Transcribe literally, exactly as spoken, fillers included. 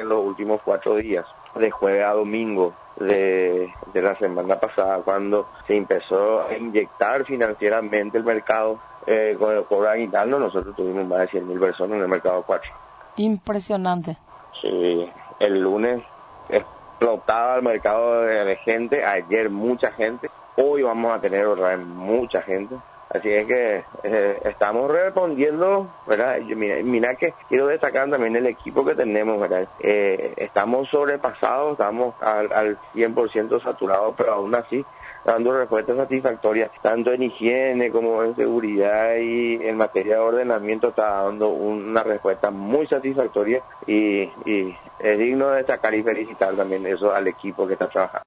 en los últimos cuatro días, de jueves a domingo de, de la semana pasada, cuando se empezó a inyectar financieramente el mercado eh, con el cobro de aguinaldo. Nosotros tuvimos más de cien mil personas en el mercado cuatro. Impresionante. Sí, el lunes explotaba el mercado de, de gente, ayer mucha gente, hoy vamos a tener otra vez mucha gente. Así es que eh, estamos respondiendo, ¿verdad? Yo, mira, mira que quiero destacar también el equipo que tenemos, ¿verdad? Eh, estamos sobrepasados, estamos al, al cien por ciento saturados, pero aún así dando respuestas satisfactorias, tanto en higiene como en seguridad y en materia de ordenamiento está dando una respuesta muy satisfactoria y, y es digno de destacar y felicitar también eso al equipo que está trabajando.